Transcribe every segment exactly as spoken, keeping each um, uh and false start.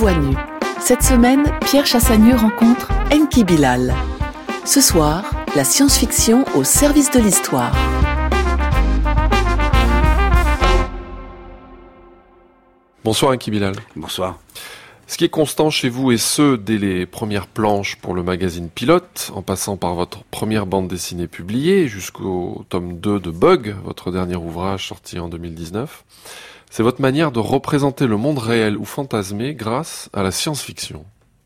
Voix nue. Cette semaine, Pierre Chassagneux rencontre Enki Bilal. Ce soir, la science-fiction au service de l'histoire. Bonsoir Enki Bilal. Bonsoir. Ce qui est constant chez vous, et ce, dès les premières planches pour le magazine Pilote, en passant par votre première bande dessinée publiée, jusqu'au tome deux de Bug, votre dernier ouvrage sorti en deux mille dix-neuf, c'est votre manière de représenter le monde réel ou fantasmé grâce à la science-fiction.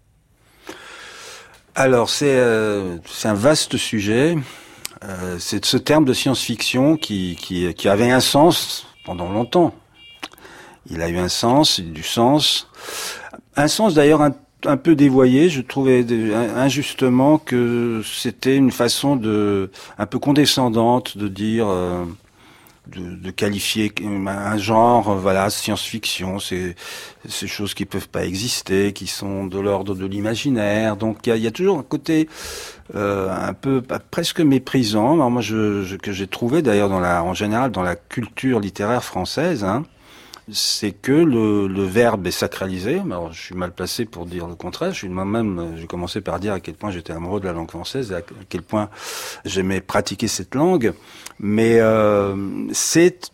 Alors, c'est, euh, c'est un vaste sujet. Euh, c'est ce terme de science-fiction qui, qui, qui avait un sens pendant longtemps. Il a eu un sens, du sens. Un sens d'ailleurs un, un peu dévoyé. Je trouvais injustement que c'était une façon de, un peu condescendante de dire, euh, de, de qualifier un genre, voilà, science-fiction. C'est ces choses qui peuvent pas exister, qui sont de l'ordre de l'imaginaire. Donc il y a, y a toujours un côté euh, un peu presque méprisant. Alors moi, je, je, que j'ai trouvé d'ailleurs dans la, en général dans la culture littéraire française. Hein, c'est que le, le verbe est sacralisé. Alors, je suis mal placé pour dire le contraire. Je suis moi-même, j'ai commencé par dire à quel point j'étais amoureux de la langue française et à quel point j'aimais pratiquer cette langue. Mais euh, c'est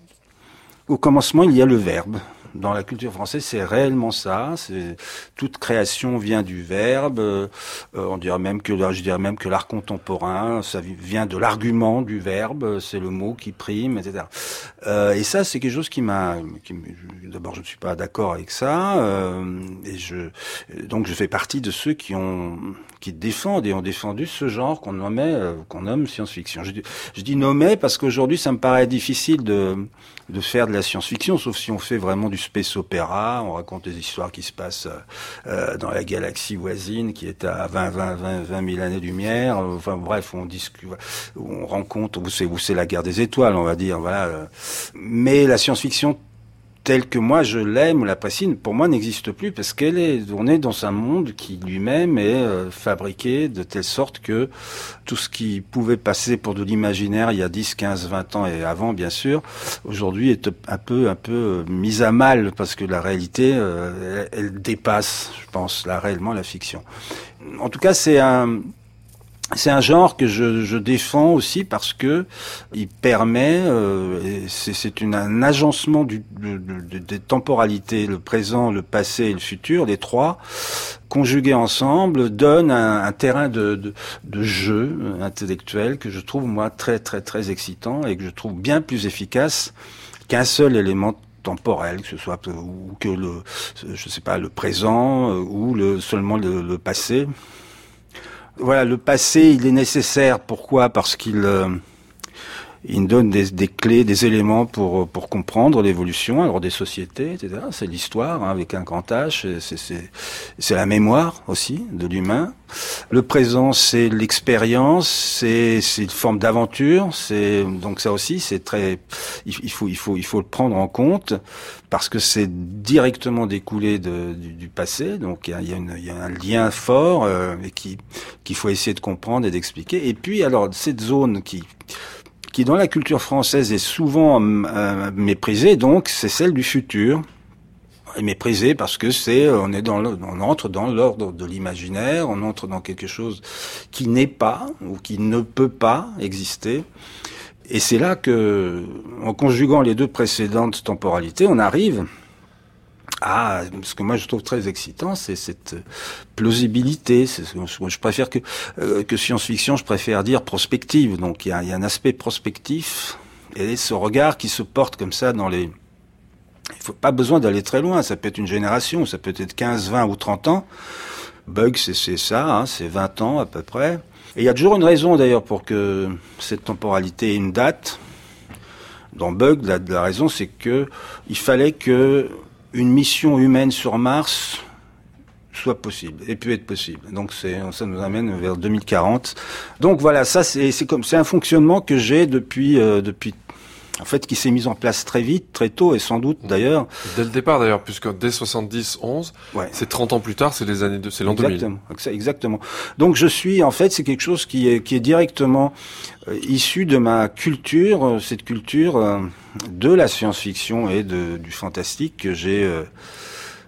au commencement, il y a le verbe. Dans la culture française, c'est réellement ça. C'est toute création vient du verbe. Euh, on dirait même que je dirais même que l'art contemporain, ça vient de l'argument du verbe. C'est le mot qui prime, et cetera. Euh, et ça, c'est quelque chose qui m'a. Qui, d'abord, je ne suis pas d'accord avec ça. Euh, et je donc je fais partie de ceux qui ont qui défendent et ont défendu ce genre qu'on nommait euh, qu'on nomme science-fiction. Je, je dis nommer parce qu'aujourd'hui, ça me paraît difficile de de faire de la science-fiction, sauf si on fait vraiment du space opéra, on raconte des histoires qui se passent euh, dans la galaxie voisine, qui est à vingt, vingt, vingt, vingt mille années-lumière. Enfin bref, on discute, on rencontre, où c'est, où c'est la guerre des étoiles, on va dire. Voilà. Mais la science-fiction telle que moi je l'aime ou l'apprécie, pour moi n'existe plus parce qu'elle est, on est dans un monde qui lui-même est euh, fabriqué de telle sorte que tout ce qui pouvait passer pour de l'imaginaire il y a dix, quinze, vingt ans et avant bien sûr, aujourd'hui est un peu, un peu mise à mal parce que la réalité, euh, elle, elle dépasse, je pense, là réellement la fiction. En tout cas, c'est un C'est un genre que je, je défends aussi parce que il permet, euh, c'est, c'est une, un agencement du, de, de, des temporalités, le présent, le passé et le futur, les trois, conjugués ensemble, donnent un, un terrain de, de, de jeu intellectuel que je trouve, moi, très, très, très excitant et que je trouve bien plus efficace qu'un seul élément temporel, que ce soit ou que le, je sais pas, le présent ou le, seulement le, le passé. Voilà, le passé, il est nécessaire. Pourquoi ? Parce qu'il euh, il donne des, des clés, des éléments pour pour comprendre l'évolution, alors des sociétés, et cetera. C'est l'histoire hein, avec un grand H. C'est, c'est c'est la mémoire aussi de l'humain. Le présent, c'est l'expérience, c'est c'est une forme d'aventure. C'est donc ça aussi, c'est très. Il, il faut il faut il faut le prendre en compte parce que c'est directement découlé de, du, du passé. Donc il y a, il y a, une, il y a un lien fort euh, et qui qu'il faut essayer de comprendre et d'expliquer. Et puis alors cette zone qui qui dans la culture française est souvent euh, méprisée, donc c'est celle du futur. Et méprisée parce que c'est, on est dans le, on entre dans l'ordre de l'imaginaire, on entre dans quelque chose qui n'est pas ou qui ne peut pas exister. Et c'est là que, en conjuguant les deux précédentes temporalités, on arrive à ce que moi je trouve très excitant, c'est cette plausibilité. C'est, je préfère que euh, que science-fiction, je préfère dire prospective. Donc il y a, il y a un aspect prospectif et ce regard qui se porte comme ça dans les. Il faut pas besoin d'aller très loin. Ça peut être une génération, ça peut être quinze, vingt ou trente ans. Bug, c'est, c'est ça, hein, c'est vingt ans à peu près. Et il y a toujours une raison d'ailleurs pour que cette temporalité ait une date. Dans Bug, la, la raison c'est que il fallait que une mission humaine sur Mars soit possible, et pu être possible. Donc c'est, ça nous amène vers deux mille quarante. Donc voilà, ça c'est, c'est comme, c'est un fonctionnement que j'ai depuis, euh, depuis, en fait, qui s'est mis en place très vite, très tôt, et sans doute d'ailleurs. Dès le départ d'ailleurs, puisque dès soixante-dix onze, ouais. C'est trente ans plus tard, c'est les années de, c'est l'an exactement, deux mille. Exactement. Donc je suis, en fait, c'est quelque chose qui est, qui est directement euh, issu de ma culture, euh, cette culture euh, de la science-fiction et de, du fantastique que j'ai, euh,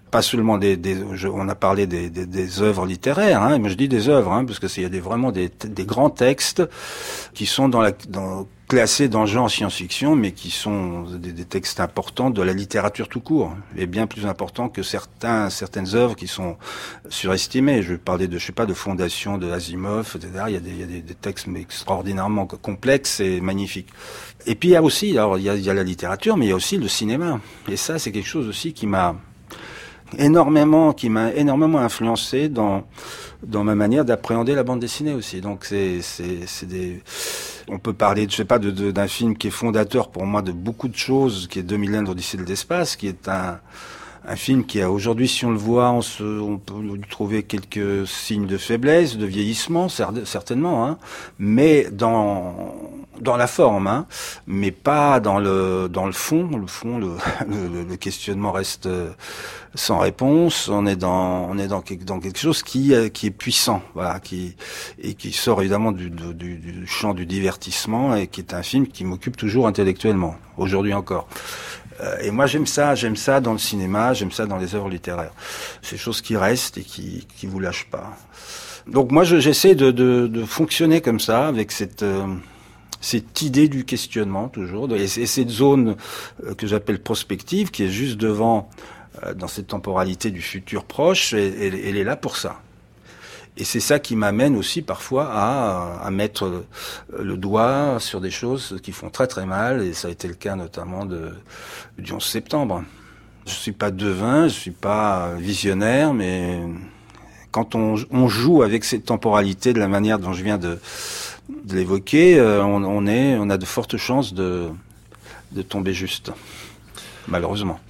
pas seulement des, des je, on a parlé des, des, des œuvres littéraires, hein, mais je dis des œuvres, hein, parce que c'est, il y a des, vraiment des, des grands textes qui sont dans la, dans, classés dans le genre science-fiction, mais qui sont des, des textes importants de la littérature tout court, et bien plus importants que certains, certaines œuvres qui sont surestimées. Je vais parler de, je sais pas, de Fondation, de Asimov, et cetera. Il y a des, il y a des, des textes extraordinairement complexes et magnifiques. Et puis il y a aussi, alors il y a, il y a la littérature, mais il y a aussi le cinéma. Et ça, c'est quelque chose aussi qui m'a énormément, qui m'a énormément influencé dans dans ma manière d'appréhender la bande dessinée aussi. Donc c'est c'est c'est des, on peut parler, je sais pas, de, de d'un film qui est fondateur pour moi de beaucoup de choses, qui est deux mille un l'Odyssée de l'espace, qui est un un film qui a aujourd'hui, si on le voit, on, se, on peut lui trouver quelques signes de faiblesse, de vieillissement, certainement, hein, mais dans dans la forme, hein, mais pas dans le dans le fond. Le fond, le, le, le questionnement reste sans réponse. On est dans on est dans quelque, dans quelque chose qui qui est puissant, voilà, qui et qui sort évidemment du, du, du champ du divertissement, et qui est un film qui m'occupe toujours intellectuellement, aujourd'hui encore. Et moi, j'aime ça, j'aime ça dans le cinéma, j'aime ça dans les œuvres littéraires. C'est des choses qui restent et qui qui vous lâchent pas. Donc moi, je, j'essaie de, de de fonctionner comme ça, avec cette euh, cette idée du questionnement toujours, et cette zone que j'appelle prospective, qui est juste devant, euh, dans cette temporalité du futur proche, et, et, elle est là pour ça. Et c'est ça qui m'amène aussi parfois à, à mettre le doigt sur des choses qui font très très mal, et ça a été le cas notamment de, du onze septembre. Je suis pas devin, je suis pas visionnaire, mais quand on, on joue avec cette temporalité de la manière dont je viens de, de l'évoquer, on, on est, on a de fortes chances de, de tomber juste, malheureusement.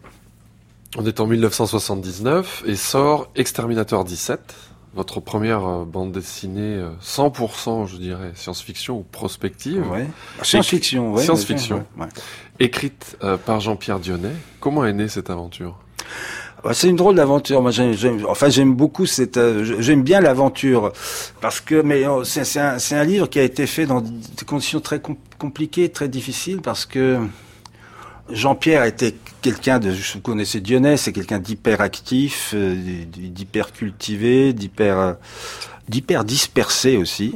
On est en dix-neuf cent soixante-dix-neuf et sort Exterminateur dix-sept. Votre première bande dessinée cent pour cent, je dirais, science-fiction ou prospective. Ouais. Science-fiction, oui. Science-fiction. Ouais, ouais. Écrite euh, par Jean-Pierre Dionnet. Comment est née cette aventure ? Ouais, c'est une drôle d'aventure. Moi, j'aime, j'aime, enfin, j'aime beaucoup cette, euh, j'aime bien l'aventure, parce que, mais oh, c'est, c'est, un, c'est un livre qui a été fait dans des conditions très com- compliquées, très difficiles, parce que Jean-Pierre était quelqu'un de, je connaissais Dionnet, c'est quelqu'un d'hyper actif, euh, d'hyper cultivé, d'hyper, d'hyper dispersé aussi.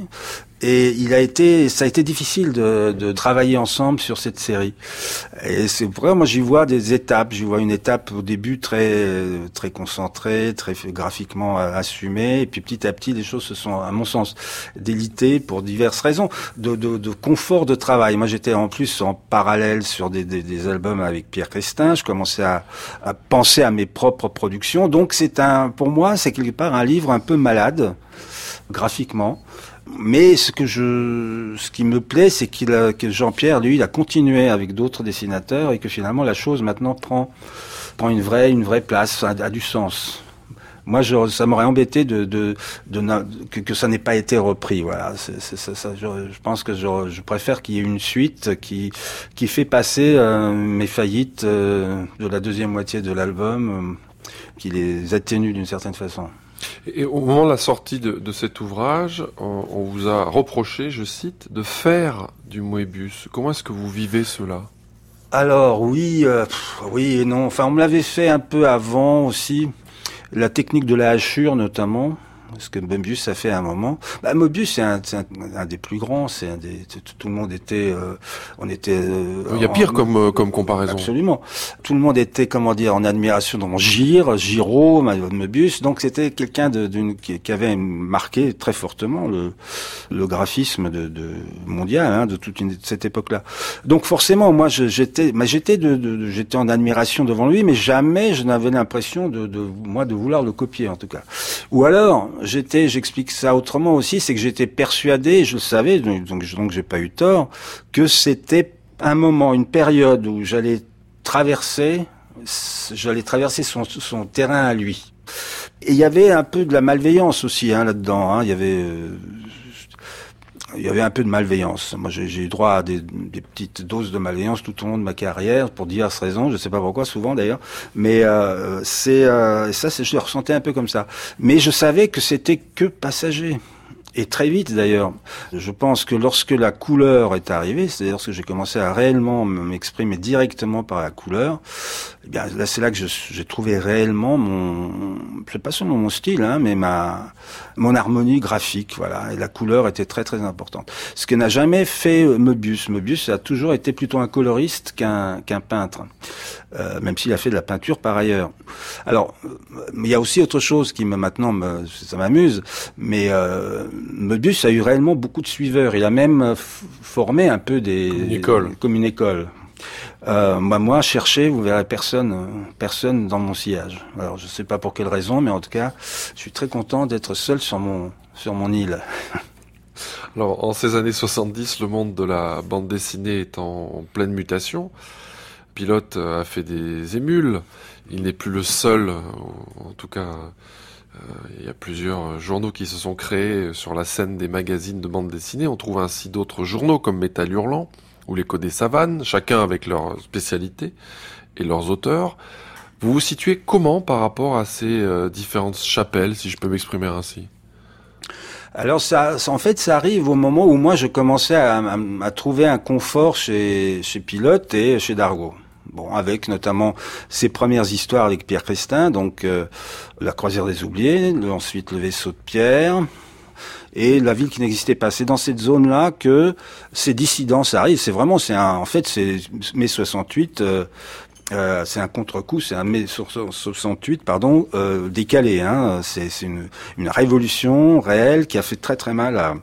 Et il a été, ça a été difficile de, de travailler ensemble sur cette série. Et c'est pourquoi moi j'y vois des étapes. J'y vois une étape au début très, très concentrée, très graphiquement assumée. Et puis petit à petit, les choses se sont, à mon sens, délitées pour diverses raisons. De, de, de confort de travail. Moi j'étais en plus en parallèle sur des, des, des albums avec Pierre Christin. Je commençais à, à penser à mes propres productions. Donc c'est un, pour moi, c'est quelque part un livre un peu malade, graphiquement. Mais ce que je, ce qui me plaît, c'est qu'il a, que Jean-Pierre, lui, il a continué avec d'autres dessinateurs, et que finalement la chose maintenant prend, prend une vraie, une vraie place, a, a du sens. Moi, je, ça m'aurait embêté de, de, de, de que, que ça n'ait pas été repris. Voilà, c'est, c'est, ça, ça, je, je pense que je, je préfère qu'il y ait une suite qui, qui fait passer euh, mes faillites euh, de la deuxième moitié de l'album, euh, qui les atténue d'une certaine façon. Et au moment de la sortie de, de cet ouvrage, on, on vous a reproché, je cite, de faire du Moebius. Comment est-ce que vous vivez cela ? Alors oui, euh, pff, oui et non. Enfin, on me l'avait fait un peu avant aussi. La technique de la hachure notamment. Ce que Moebius a fait à un moment. Bah, Moebius, c'est un, c'est un, un des plus grands. C'est un des. Tout le monde était. Euh, on était. Euh, Il y a pire en, comme euh, comme comparaison. Absolument. Tout le monde était, comment dire, en admiration dans Gire, Giraud, Moebius. Donc c'était quelqu'un de, d'une qui, qui avait marqué très fortement le le graphisme de, de mondial, hein, de toute une, de cette époque-là. Donc forcément, moi, je, j'étais, mais j'étais de, de, j'étais en admiration devant lui, mais jamais je n'avais l'impression de, de moi de vouloir le copier, en tout cas. Ou alors. J'étais, j'explique ça autrement aussi, c'est que j'étais persuadé, je le savais, donc, donc, donc j'ai pas eu tort, que c'était un moment, une période où j'allais traverser, j'allais traverser son, son terrain à lui. Et il y avait un peu de la malveillance aussi, hein, là-dedans, hein, il y avait, euh, il y avait un peu de malveillance. Moi, j'ai, j'ai eu droit à des, des petites doses de malveillance tout au long de ma carrière, pour diverses raisons. Je sais pas pourquoi, souvent d'ailleurs. Mais euh, c'est euh, ça, c'est, je le ressentais un peu comme ça. Mais je savais que c'était que passager. Et très vite d'ailleurs. Je pense que lorsque la couleur est arrivée, c'est-à-dire que j'ai commencé à réellement m'exprimer directement par la couleur, eh bien là c'est là que je, j'ai trouvé réellement mon, c'est pas seulement mon style, hein, mais ma, mon harmonie graphique, voilà. Et la couleur était très très importante. Ce que n'a jamais fait Möbius. Möbius a toujours été plutôt un coloriste qu'un qu'un peintre, euh, même s'il a fait de la peinture par ailleurs. Alors il y a aussi autre chose qui me maintenant me, ça m'amuse, mais euh, Möbius a eu réellement beaucoup de suiveurs. Il a même formé un peu des... Comme une école. Comme une école. Euh, moi, moi, chercher, vous verrez personne, personne dans mon sillage. Alors, je sais pas pour quelle raison, mais en tout cas, je suis très content d'être seul sur mon, sur mon île. Alors, en ces années soixante-dix, le monde de la bande dessinée est en pleine mutation. Pilote a fait des émules. Il n'est plus le seul, en tout cas... Il y a plusieurs journaux qui se sont créés sur la scène des magazines de bande dessinée. On trouve ainsi d'autres journaux comme Métal Hurlant ou l'Écho des Savanes, chacun avec leur spécialité et leurs auteurs. Vous vous situez comment par rapport à ces euh, différentes chapelles, si je peux m'exprimer ainsi ? Alors ça, ça, en fait, ça arrive au moment où moi je commençais à, à, à trouver un confort chez, chez Pilote et chez Dargaud. Bon, avec notamment ses premières histoires avec Pierre Christin, donc euh, La Croisière des Oubliés, le, ensuite Le Vaisseau de Pierre et La Ville qui n'existait pas. C'est dans cette zone-là que ces dissidences arrivent. C'est vraiment, c'est un, en fait, c'est mai soixante-huit. Euh, euh, c'est un contre-coup, c'est un mai soixante-huit, pardon, euh, décalé. Hein. C'est, c'est une, une révolution réelle qui a fait très très mal à,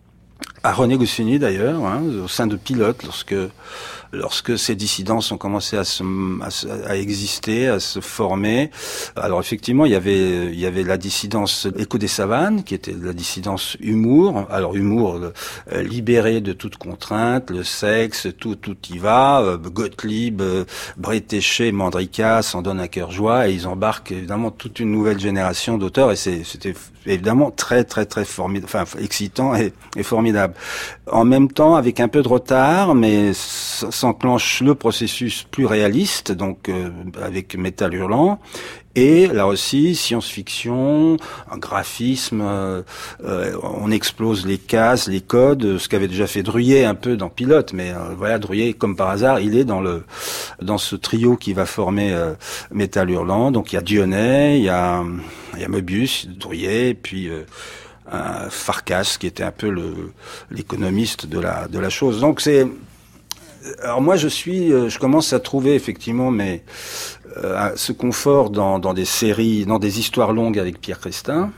à René Goscinny d'ailleurs, hein, au sein de Pilote, lorsque lorsque ces dissidences ont commencé à se, à, à exister, à se former. Alors effectivement, il y avait il y avait la dissidence Écho des Savanes, qui était la dissidence humour. Alors humour euh, libéré de toute contrainte, le sexe, tout tout y va. Euh, Gottlieb, euh, Bretéché, Mandrika s'en donnent à cœur joie et ils embarquent évidemment toute une nouvelle génération d'auteurs et c'est, c'était évidemment très très très formidable, enfin excitant et, et formidable. En même temps, avec un peu de retard, mais s'enclenche le processus plus réaliste, donc euh, avec Métal Hurlant, et là aussi science-fiction, un graphisme, euh, euh, on explose les cases, les codes, ce qu'avait déjà fait Druillet un peu dans Pilote, mais euh, voilà, Druillet, comme par hasard, il est dans le dans ce trio qui va former euh, Métal Hurlant. Donc il y a Dionnet, il y a il y a Möbius, Druillet, et puis euh, un Farkas qui était un peu le l'économiste de la de la chose. Donc c'est alors moi je suis je commence à trouver effectivement mais euh, ce confort dans dans des séries, dans des histoires longues avec Pierre Christin.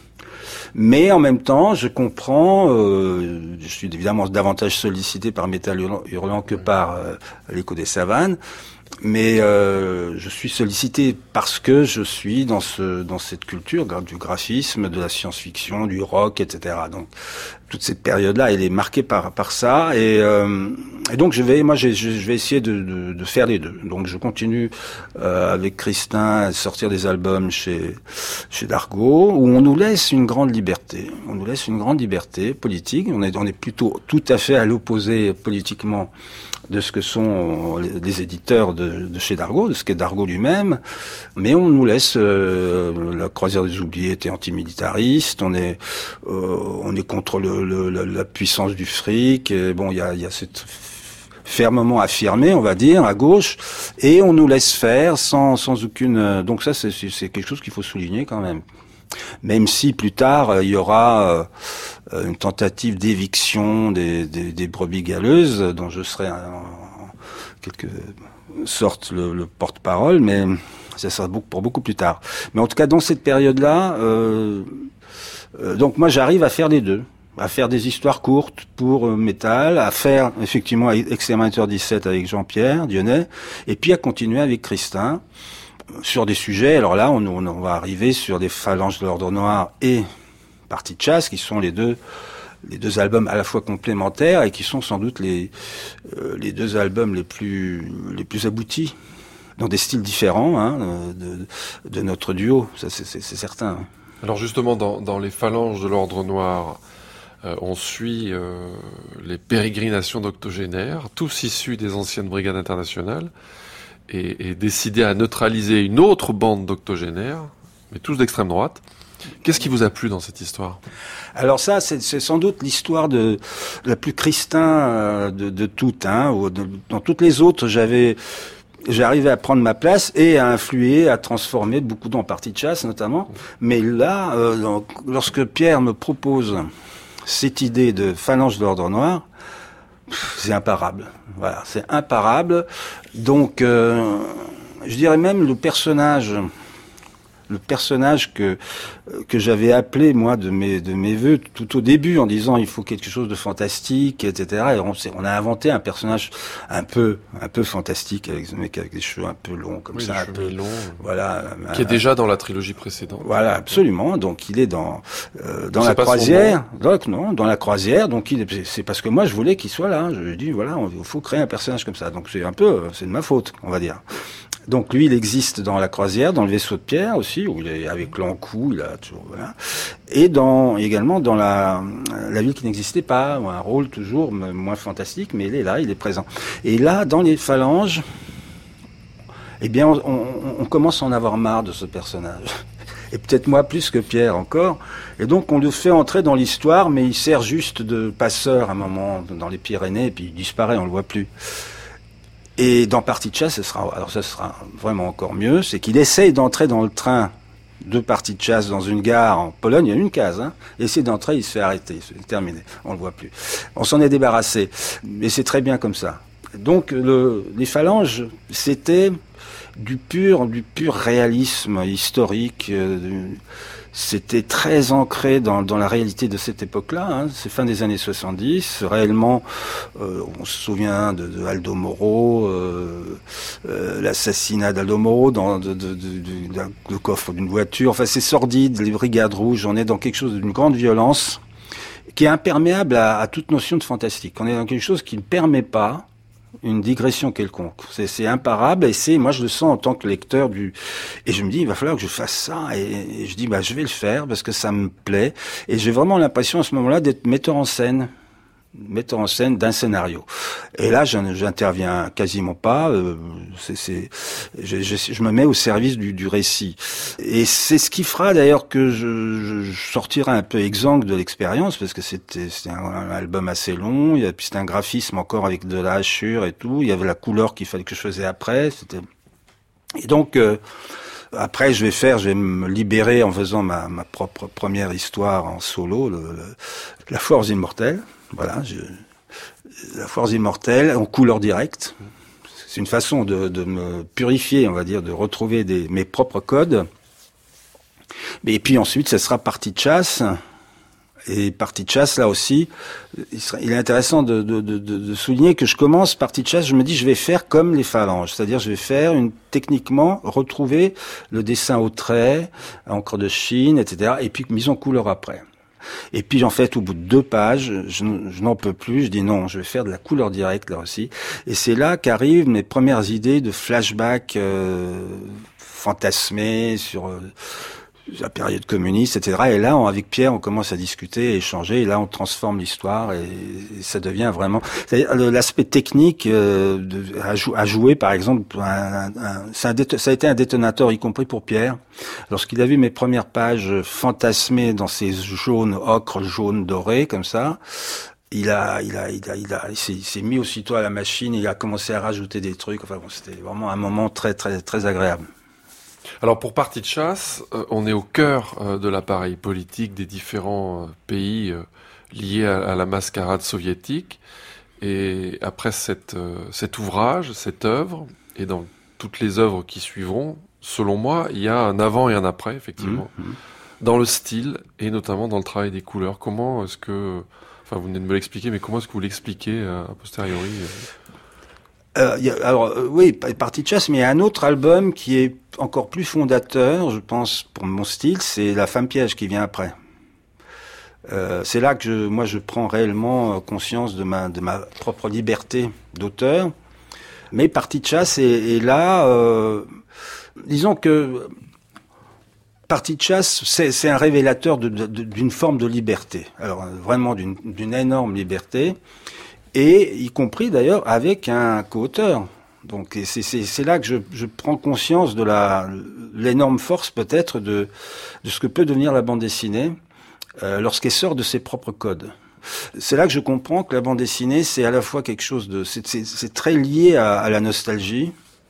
Mais en même temps, je comprends, euh, je suis évidemment davantage sollicité par Métal Hurlant que par euh, l'Écho des Savanes. Mais euh, je suis sollicité parce que je suis dans ce dans cette culture du graphisme, de la science-fiction, du rock, et cetera. Donc toute cette période-là, elle est marquée par par ça. Et, euh, et donc je vais, moi, je, je vais essayer de, de, de faire les deux. Donc je continue euh, avec Christin à sortir des albums chez chez Dargaud, où on nous laisse une grande liberté. On nous laisse une grande liberté politique. On est on est plutôt tout à fait à l'opposé politiquement de ce que sont les éditeurs de, de chez Dargaud, de ce qu'est Dargaud lui-même, mais on nous laisse euh, La Croisière des Oubliés était antimilitariste, on est euh, on est contre le, le, la puissance du fric, et bon il y a, y a cette fermement affirmé, on va dire, à gauche, et on nous laisse faire sans sans aucune. Donc ça c'est c'est quelque chose qu'il faut souligner quand même. Même si plus tard il y aura euh, une tentative d'éviction des, des, des brebis galeuses, dont je serai en, en quelque sorte le, le porte-parole, mais ça sera beaucoup, pour beaucoup plus tard. Mais en tout cas, dans cette période-là, euh, euh, donc moi j'arrive à faire les deux, à faire des histoires courtes pour euh, Métal, à faire effectivement Exterminator dix-sept avec Jean-Pierre Dionnet, et puis à continuer avec Christin. Sur des sujets, alors là, on, on va arriver sur des Phalanges de l'Ordre Noir et Partie de chasse, qui sont les deux les deux albums à la fois complémentaires et qui sont sans doute les euh, les deux albums les plus les plus aboutis dans des styles différents hein, de, de notre duo. Ça, c'est, c'est, c'est certain. Alors justement, dans, dans les Phalanges de l'Ordre Noir, euh, on suit euh, les pérégrinations d'octogénaires, tous issus des anciennes brigades internationales. Et, et décidé à neutraliser une autre bande d'octogénaires, mais tous d'extrême droite. Qu'est-ce qui vous a plu dans cette histoire ? Alors ça, c'est, c'est sans doute l'histoire de la plus Christin de, de toutes. Hein, ou de, dans toutes les autres, j'avais, j'arrivais à prendre ma place et à influer, à transformer beaucoup dans partie de chasse notamment. Mais là, euh, donc, lorsque Pierre me propose cette idée de phalange de l'Ordre Noir, c'est imparable. Voilà, c'est imparable. Donc, euh, je dirais même le personnage. Le personnage que que j'avais appelé moi de mes de mes vœux tout au début en disant il faut quelque chose de fantastique, et cetera. Et on, on a inventé un personnage un peu un peu fantastique avec ce mec avec des cheveux un peu longs comme oui, ça, un peu longs, voilà, qui un, est déjà dans la trilogie précédente. Voilà, absolument. Donc il est dans euh, dans la croisière. Donc non, dans la croisière. Donc il est, c'est parce que moi je voulais qu'il soit là. Je lui ai dit voilà, il faut créer un personnage comme ça. Donc c'est un peu c'est de ma faute, on va dire. Donc lui, il existe dans la croisière, dans le vaisseau de Pierre aussi, où il est avec l'encou, il a toujours voilà, et dans également dans la la ville qui n'existait pas, un rôle toujours moins fantastique, mais il est là, il est présent. Et là, dans les phalanges, eh bien, on, on, on commence à en avoir marre de ce personnage. Et peut-être moi plus que Pierre encore. Et donc on le fait entrer dans l'histoire, mais il sert juste de passeur à un moment dans les Pyrénées, et puis il disparaît, on le voit plus. Et dans Partie de chasse, ce sera, alors ça sera vraiment encore mieux, c'est qu'il essaye d'entrer dans le train de Partie de chasse dans une gare en Pologne, il y a une case, hein. Il essaie d'entrer, il se fait arrêter, c'est terminé, on le voit plus. On s'en est débarrassé, mais c'est très bien comme ça. Donc le, les phalanges, c'était du pur, du pur réalisme historique. Euh, C'était très ancré dans, dans la réalité de cette époque-là. Hein. C'est fin des années soixante-dix. Réellement, euh, on se souvient de, de Aldo Moro, euh, euh, l'assassinat d'Aldo Moro dans de, de, de, de, de, le coffre d'une voiture. Enfin, c'est sordide. Les brigades rouges. On est dans quelque chose d'une grande violence qui est imperméable à, à toute notion de fantastique. On est dans quelque chose qui ne permet pas une digression quelconque. C'est, c'est imparable et c'est, moi je le sens en tant que lecteur du, et je me dis il va falloir que je fasse ça et, et je dis bah je vais le faire parce que ça me plaît et j'ai vraiment l'impression à ce moment-là d'être metteur en scène, metteur en scène d'un scénario. Et là j'interviens quasiment pas, euh, c'est, c'est, je, je, je me mets au service du, du récit. Et c'est ce qui fera d'ailleurs que je, je, je sortirai un peu exsangue de l'expérience parce que c'était, c'était un, un album assez long, il y a, puis c'était un graphisme encore avec de la hachure et tout, il y avait la couleur qu'il fallait que je faisais après, c'était... Et donc... Euh, Après, je vais faire, je vais me libérer en faisant ma, ma propre première histoire en solo, le, le, la Force Immortelle. Voilà, je, la Force Immortelle en couleur directe. C'est une façon de, de me purifier, on va dire, de retrouver des, mes propres codes. Et puis ensuite, ça sera Partie de chasse. Et Partie de chasse, là aussi, il, serait, il est intéressant de, de, de, de souligner que je commence Partie de chasse, je me dis je vais faire comme les phalanges, c'est-à-dire je vais faire une techniquement retrouver le dessin au trait, encre de Chine, et cetera. Et puis mise en couleur après. Et puis en fait, au bout de deux pages, je, je n'en peux plus. Je dis non, je vais faire de la couleur directe là aussi. Et c'est là qu'arrivent mes premières idées de flashback euh, fantasmés sur euh, la période communiste, et cetera. Et là, on, avec Pierre, on commence à discuter, à échanger, et là, on transforme l'histoire, et, et ça devient vraiment... C'est-à-dire, l'aspect technique euh, de, à, jou- à jouer, par exemple, un, un, ça, a dé- ça a été un détonateur, y compris pour Pierre. Lorsqu'il a vu mes premières pages fantasmées dans ces jaunes, ocre, jaune, doré, comme ça, il a, il a, il a, il a, il s'est, il s'est mis aussitôt à la machine, et il a commencé à rajouter des trucs. Enfin bon, c'était vraiment un moment très, très, très agréable. Alors pour Partie de chasse, euh, on est au cœur euh, de l'appareil politique des différents euh, pays euh, liés à, à la mascarade soviétique. Et après cette, euh, cet ouvrage, cette œuvre, et dans toutes les œuvres qui suivront, selon moi, il y a un avant et un après, effectivement, mmh, mmh. dans le style et notamment dans le travail des couleurs. Comment est-ce que... Enfin, vous venez de me l'expliquer, mais comment est-ce que vous l'expliquez euh, a posteriori euh... Euh, y a, alors euh, oui, Partie de chasse, mais il y a un autre album qui est encore plus fondateur, je pense, pour mon style, c'est La Femme Piège qui vient après. Euh, c'est là que je, moi je prends réellement conscience de ma de ma propre liberté d'auteur. Mais Partie de chasse est, est là. Euh, disons que Partie de chasse, c'est, c'est un révélateur de, de, d'une forme de liberté. Alors vraiment d'une, d'une énorme liberté. Et y compris d'ailleurs avec un co-auteur. Donc et c'est, c'est, c'est là que je, je prends conscience de la l'énorme force peut-être de de ce que peut devenir la bande dessinée euh, lorsqu'elle sort de ses propres codes. C'est là que je comprends que la bande dessinée, c'est à la fois quelque chose de c'est, c'est, c'est très lié à, à la nostalgie.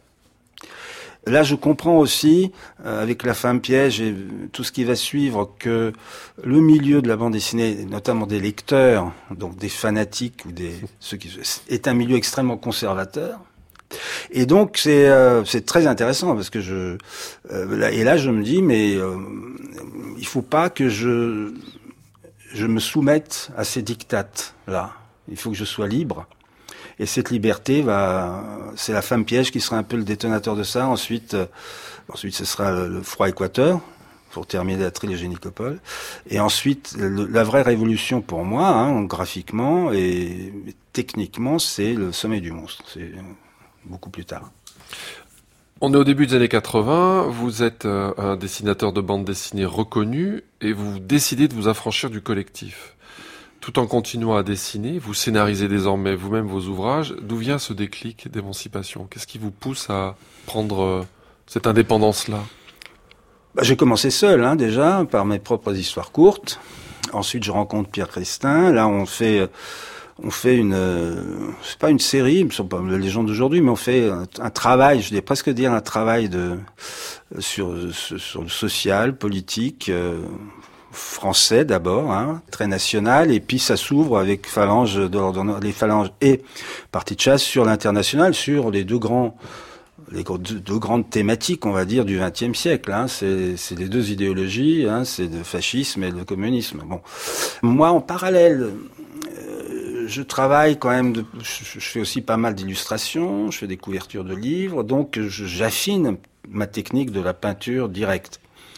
Là, je comprends aussi, euh, avec La Femme Piège et tout ce qui va suivre, que le milieu de la bande dessinée, notamment des lecteurs, donc des fanatiques ou des ceux qui est un milieu extrêmement conservateur. Et donc c'est euh, c'est très intéressant parce que je euh, là, et là je me dis mais euh, il faut pas que je je me soumette à ces dictates là. Il faut que je sois libre. Et cette liberté va, c'est La Femme Piège qui sera un peu le détonateur de ça. Ensuite, euh, ensuite ce sera le, le Froid Équateur pour terminer la trilogie Nicopole. Et ensuite, le, la vraie révolution pour moi, hein, graphiquement et techniquement, c'est Le Sommet du Monstre. C'est beaucoup plus tard. On est au début des années quatre-vingts. Vous êtes euh, un dessinateur de bande dessinée reconnu et vous décidez de vous affranchir du collectif. Tout en continuant à dessiner, vous scénarisez désormais vous-même vos ouvrages. D'où vient ce déclic d'émancipation ? Qu'est-ce qui vous pousse à prendre euh, cette indépendance-là ? Bah, j'ai commencé seul, hein, déjà, par mes propres histoires courtes. Ensuite, je rencontre Pierre Christin. Là, on fait, on fait une, euh, c'est pas une série, ce sont pas les gens d'aujourd'hui, mais on fait un, un travail, je vais presque dire un travail de sur sur le social, politique. Euh, français d'abord, hein, très national, et puis ça s'ouvre avec Phalange, de, les Phalanges et Partie de chasse sur l'international, sur les deux grands, les deux, deux grandes thématiques, on va dire, du vingtième siècle. Hein, c'est, c'est les deux idéologies, hein, c'est le fascisme et le communisme. Bon, moi en parallèle, euh, je travaille quand même, de, je, je fais aussi pas mal d'illustrations, je fais des couvertures de livres, donc je, j'affine ma technique de la peinture directe.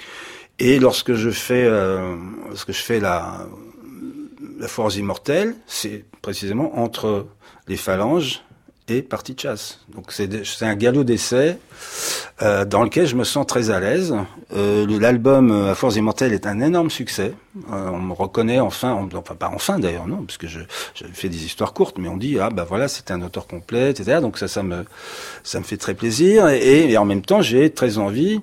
Et lorsque je fais, euh, lorsque je fais la, la Force Immortelle, c'est précisément entre les Phalanges et Partie de chasse. Donc c'est, c'est un galop d'essai euh, dans lequel je me sens très à l'aise. Euh, l'album La Force Immortelle est un énorme succès. Euh, on me reconnaît enfin, on, enfin pas enfin d'ailleurs non, parce que je, je fais des histoires courtes, mais on dit ah bah voilà c'était un auteur complet, et cetera. Donc ça, ça me, ça me fait très plaisir et, et en même temps j'ai très envie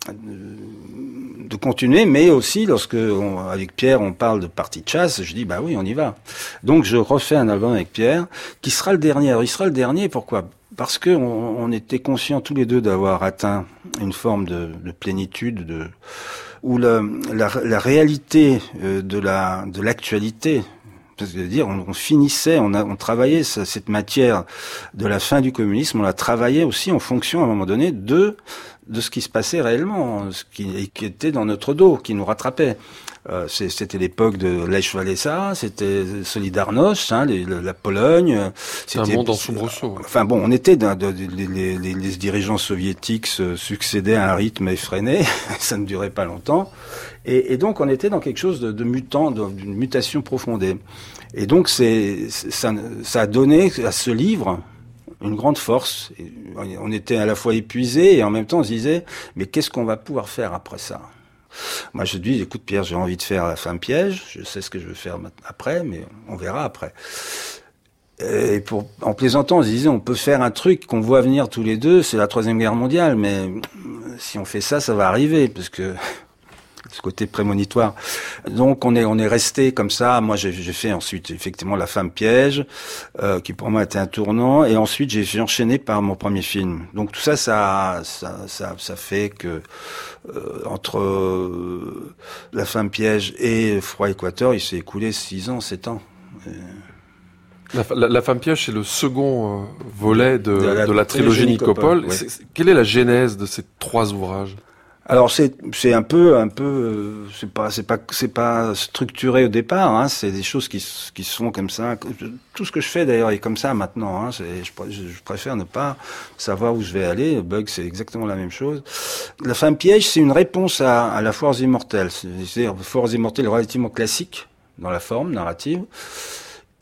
de continuer, mais aussi lorsque on, avec Pierre on parle de Partie de chasse, je dis bah oui on y va. Donc je refais un album avec Pierre qui sera le dernier. Alors, il sera le dernier pourquoi ? Parce que on, on était conscients tous les deux d'avoir atteint une forme de, de plénitude, de où la, la, la réalité de la de l'actualité. C'est-à-dire, on, on finissait, on, a, on travaillait cette matière de la fin du communisme, on la travaillait aussi en fonction, à un moment donné, de de ce qui se passait réellement, ce qui, qui était dans notre dos, qui nous rattrapait. Euh, c'est, c'était l'époque de Lech Walesa, c'était Solidarność, hein, les, la, la Pologne. C'est un monde en soubresaut. Enfin bon, on était dans, de, de, les, les, les dirigeants soviétiques se succédaient à un rythme effréné, ça ne durait pas longtemps. Et, et donc on était dans quelque chose de, de mutant, d'une mutation profondée. Et donc c'est, c'est ça, ça a donné à ce livre une grande force. On était à la fois épuisés et en même temps on se disait mais qu'est-ce qu'on va pouvoir faire après ça ? Moi je dis écoute Pierre, j'ai envie de faire La Femme Piège, je sais ce que je veux faire après, mais on verra après. Et pour, en plaisantant on se disait on peut faire un truc qu'on voit venir tous les deux, c'est la Troisième Guerre mondiale, mais si on fait ça, ça va arriver parce que ce côté prémonitoire. Donc on est on est resté comme ça. Moi j'ai, j'ai fait ensuite effectivement La Femme Piège, euh, qui pour moi était un tournant, et ensuite j'ai, j'ai enchaîné par mon premier film. Donc tout ça ça ça ça, ça fait que euh, entre euh, La Femme Piège et Froid Équateur, il s'est écoulé six ans, sept ans. Et... La, la, la Femme Piège, c'est le second euh, volet de, de, la, de la trilogie Nicopole. Nicopole, ouais. c'est, c'est, quelle est la genèse de ces trois ouvrages ? Alors c'est c'est un peu un peu c'est pas c'est pas c'est pas structuré au départ, hein, c'est des choses qui qui sont comme ça. Tout ce que je fais d'ailleurs est comme ça maintenant, hein, c'est, je, je préfère ne pas savoir où je vais aller. Bug, c'est exactement la même chose. La Femme Piège, c'est une réponse à, à la Force Immortelle, c'est-à-dire Force Immortelle relativement classique dans la forme narrative.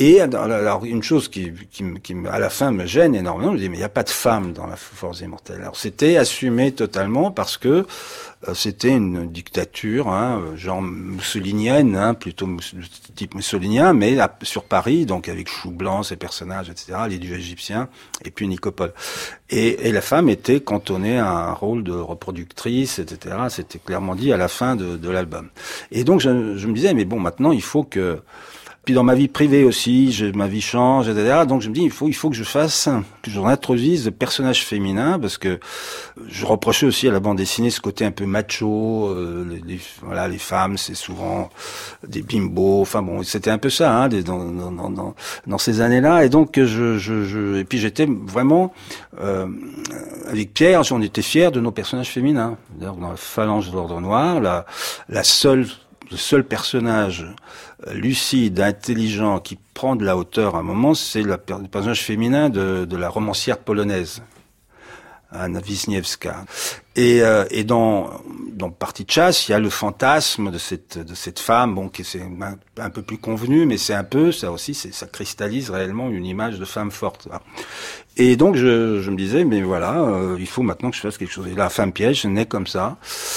Et alors une chose qui, qui, qui à la fin me gêne énormément, je me dis mais il n'y a pas de femme dans la force immortelle. Alors c'était assumé totalement parce que euh, c'était une dictature, hein, genre mussolinienne, hein, plutôt mous- type mussolinien, mais à, sur Paris, donc avec Chou Blanc, ses personnages, et cetera, les dieux égyptiens, et puis Nicopole. Et, et la femme était cantonnée à un rôle de reproductrice, et cetera. C'était clairement dit à la fin de, de l'album. Et donc je, je me disais mais bon maintenant il faut que Puis dans ma vie privée aussi, je, ma vie change, et cetera. Donc je me dis, il faut, il faut que je fasse, que j'en introduise de personnages féminins, parce que je reprochais aussi à la bande dessinée ce côté un peu macho. Euh, les, les, voilà, les femmes, c'est souvent des bimbos. Enfin bon, c'était un peu ça, hein, des, dans, dans, dans, dans ces années-là. Et donc je, je, je et puis j'étais vraiment euh, avec Pierre, on était fiers de nos personnages féminins. D'ailleurs, dans la Phalange de l'Ordre Noir, la, la seule le seul personnage lucide, intelligent, qui prend de la hauteur à un moment, c'est le personnage féminin de, de la romancière polonaise, Anna Wisniewska. Et, euh, et dans, dans Partie de chasse, il y a le fantasme de cette, de cette femme, bon, qui c'est un, un peu plus convenu, mais c'est un peu, ça aussi, c'est, ça cristallise réellement une image de femme forte. Là. Et donc, je, je me disais, mais voilà, euh, il faut maintenant que je fasse quelque chose. Et la Femme Piège naît comme ça,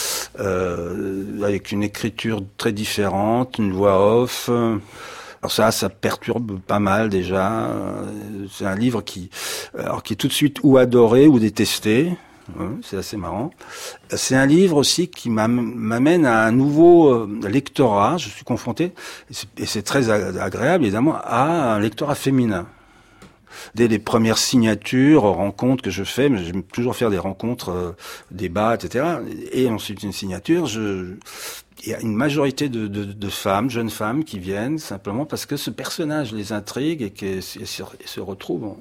euh, avec une écriture très différente, une voix off. Alors ça, ça perturbe pas mal déjà. C'est un livre qui, alors qui est tout de suite ou adoré ou détesté. C'est assez marrant. C'est un livre aussi qui m'amène à un nouveau lectorat. Je suis confronté, et c'est très agréable évidemment, à un lectorat féminin. Dès les premières signatures, rencontres que je fais, mais j'aime toujours faire des rencontres, euh, débats, et cetera. Et ensuite une signature, je, il y a une majorité de, de, de femmes, jeunes femmes, qui viennent simplement parce que ce personnage les intrigue et qui se, se retrouvent.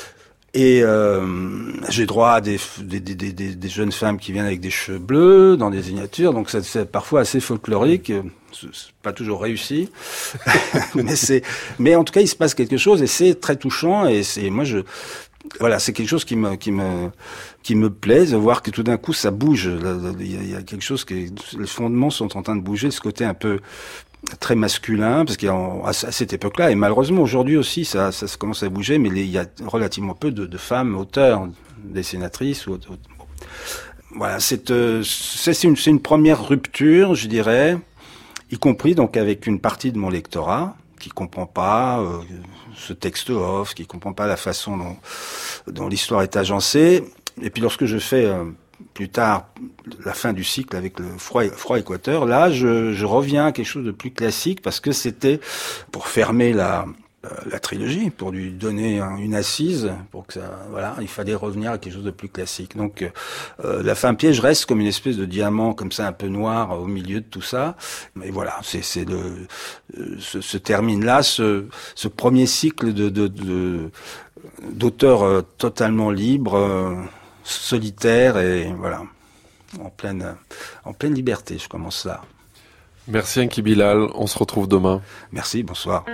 Et euh, j'ai droit à des, des, des, des, des jeunes femmes qui viennent avec des cheveux bleus dans des signatures, donc c'est, c'est parfois assez folklorique, c'est, c'est pas toujours réussi, mais c'est, mais en tout cas il se passe quelque chose et c'est très touchant et c'est, moi je, voilà, c'est quelque chose qui me, qui me, qui me plaît de voir que tout d'un coup ça bouge, il y a quelque chose que les fondements sont en train de bouger, ce côté un peu très masculin, parce qu'à à cette époque-là, et malheureusement aujourd'hui aussi, ça, ça commence à bouger, mais il y a relativement peu de, de femmes auteurs, dessinatrices. Ou, ou, bon. Voilà, c'est, c'est, une, c'est une première rupture, je dirais, y compris donc avec une partie de mon lectorat qui comprend pas euh, ce texte off, qui comprend pas la façon dont, dont l'histoire est agencée. Et puis lorsque je fais euh, plus tard, la fin du cycle avec le froid, froid équateur, là, je, je reviens à quelque chose de plus classique parce que c'était pour fermer la, la trilogie, pour lui donner une assise, pour que ça, voilà, il fallait revenir à quelque chose de plus classique. Donc, euh, la Femme Piège reste comme une espèce de diamant comme ça, un peu noir au milieu de tout ça. Mais voilà, c'est, c'est le, se, se termine là ce, ce premier cycle de, de, de d'auteurs euh, totalement libres. Euh, solitaire et voilà, en pleine, en pleine liberté, je commence là. Merci Enki Bilal, on se retrouve demain. Merci, bonsoir.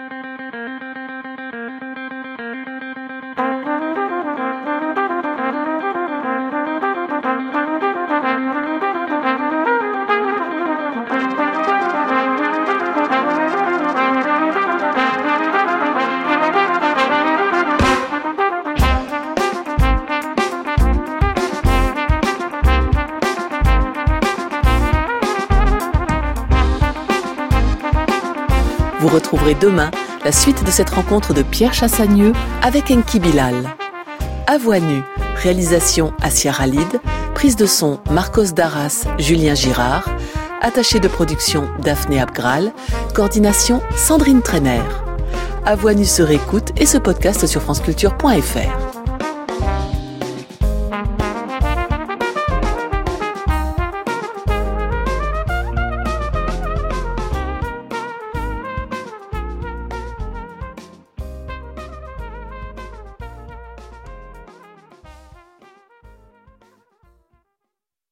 Vous retrouverez demain la suite de cette rencontre de Pierre Chassagneux avec Enki Bilal. À voix nue, réalisation Assia Khalid, prise de son Marcos Darras, Julien Girard, attaché de production Daphné Abgral, coordination Sandrine Trainer. À voix nue se réécoute et se podcast sur franceculture point f r.